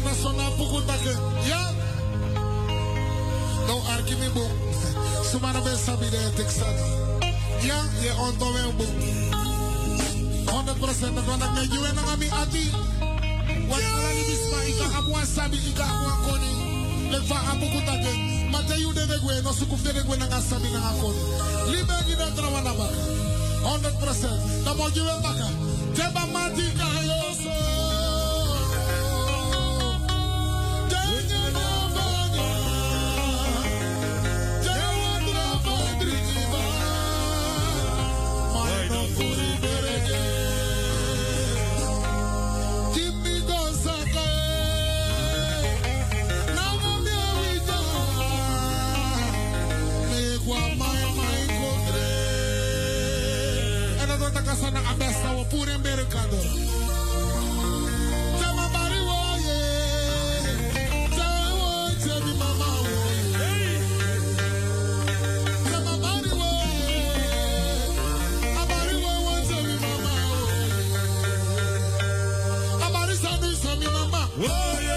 nasional pukutake. Ja? Nou arki mi boek. Sumana be sabi de Texas. Ja, je onto we boek. 100% dat wanneer ik je en ami ati. Wat alani bisma ika amwa sabi ika amwa koni. Lek fa apukutake. Mate yu de gwe no sukuf de gwe na sabi na koni. Libe gina trawana baka. 100%. Dan moet je wel bakken. Teba mati kayoso. Sana abesta wa pure mercado. Chama bari wo ye. Chama chemi mama wo. Chama bari wo ye. Abari wo chemi mama wo. Abari sanu sami mama. Wo ye.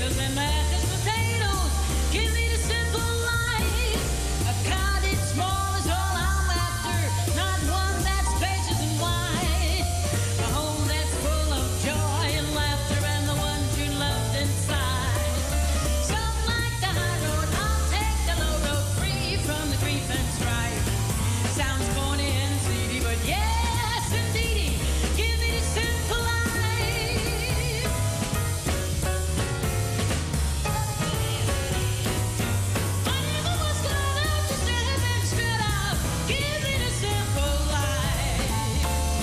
tomatoes and mashed potatoes. Give me the simple life. A cottage small is all I'm after, not one that's spacious and wide. A home that's full of joy and laughter and the ones you loved inside. Some like the high road, I'll take the low road, free from the grief and strife. Sounds corny and seedy, but yes, indeedy, give me the simple life. Whatever was good enough to stand and straight up, give me the simple life.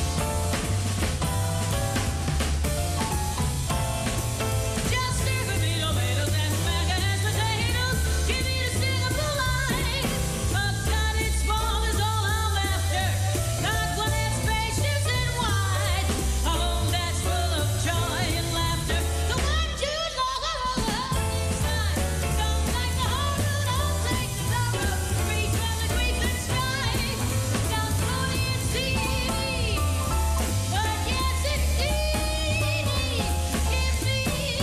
Just give me tomatoes and mashed potatoes, give me the simple life. A cottage small is all I'm after, not one that's spacious and wide. A home that's full of joy and laughter, the ones you love inside. Some like the hard road, I'll take the low road, free from the grief and strife. Sounds corny and seedy, but yes indeed, give me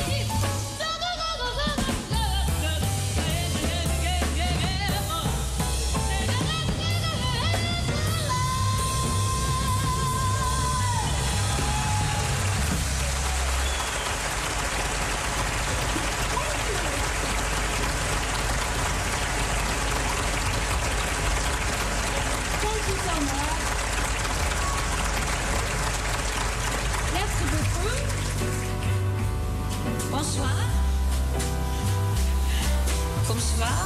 Thank you so much. Merci beaucoup. Bonsoir. Bonsoir.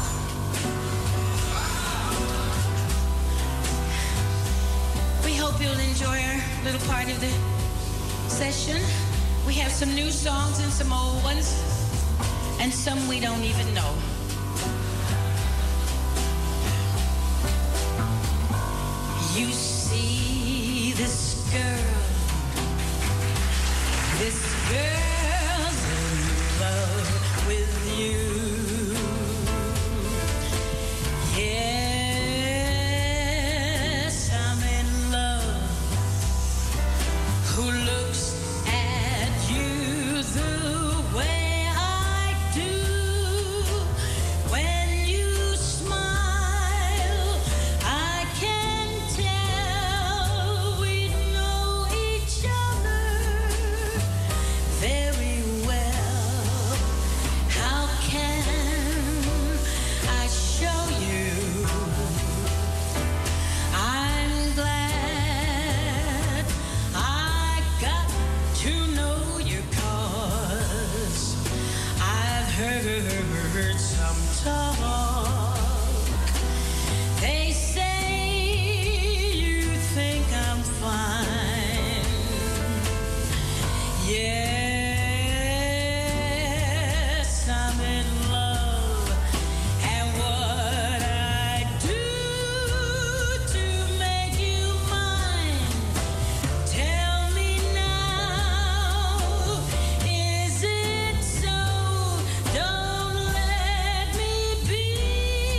We hope you'll enjoy our little part of the session. We have some new songs and some old ones, and some we don't even know. You see this girl's in love with you. Yes, I'm in love. Who looks at you the way I do? When you smile, I can tell we know each other very well. How can I show you? I'm glad I got to know you, 'cause I've heard some talk. They say you think I'm fine. Yes, I'm in love. And what I do to make you mine, tell me now, is it so? Don't let me be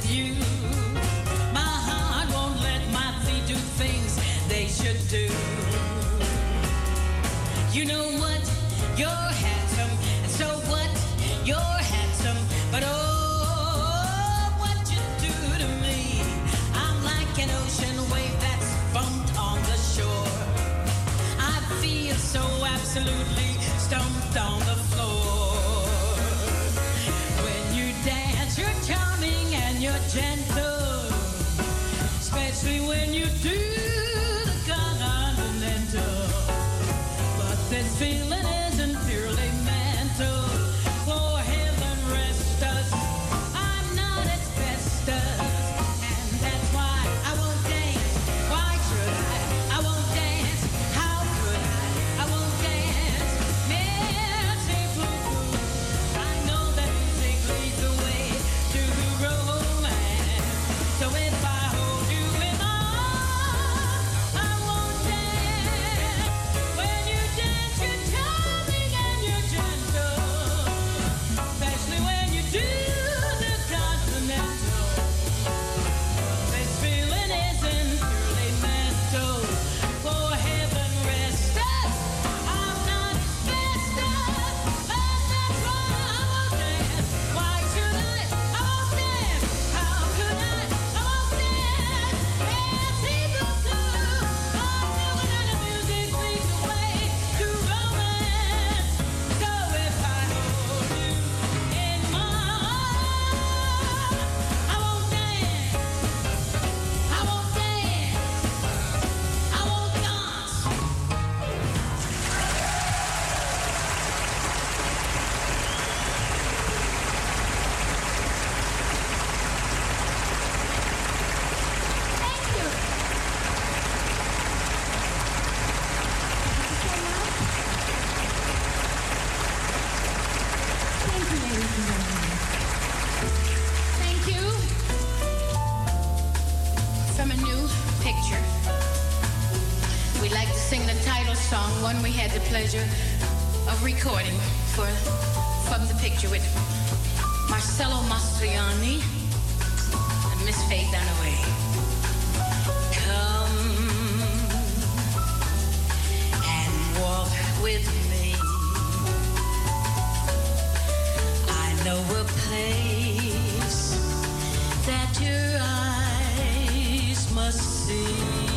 with you. My heart won't let my feet do things they should do. You know what? You're handsome, and so what? You're handsome, but oh, what you do to me. I'm like an ocean wave that's bumped on the shore. I feel so absolutely stumped on the floor. When you dance, you're charming and you're gentle, especially when you do the continental. But this feeling isn't purely mental. For heaven rest us, I'm not asbestos, and that's why I won't dance. Why should I? I won't dance. How could I won't dance. Merci beaucoup. I know that music leads the way to romance. So if I hold you in my arms, I won't dance. When you dance, you're charming and you're gentle, especially when you do the continental. This feeling isn't purely mental. For heaven rest us, I'm not asbestos, and that's why I won't dance. Why should I? I won't dance. How could I? I won't dance. Merci beaucoup. Oh, when the music leads the way to romance. So if I hold you in my arms, I won't dance. I won't dance. I won't dance. Thank you, ladies and gentlemen. Thank you. From a new picture. We like to sing the title song, one we had the pleasure of recording from the picture with Marcello Mastroianni and Miss Faye Dunaway. Come and walk with me. I know a place that your eyes must see.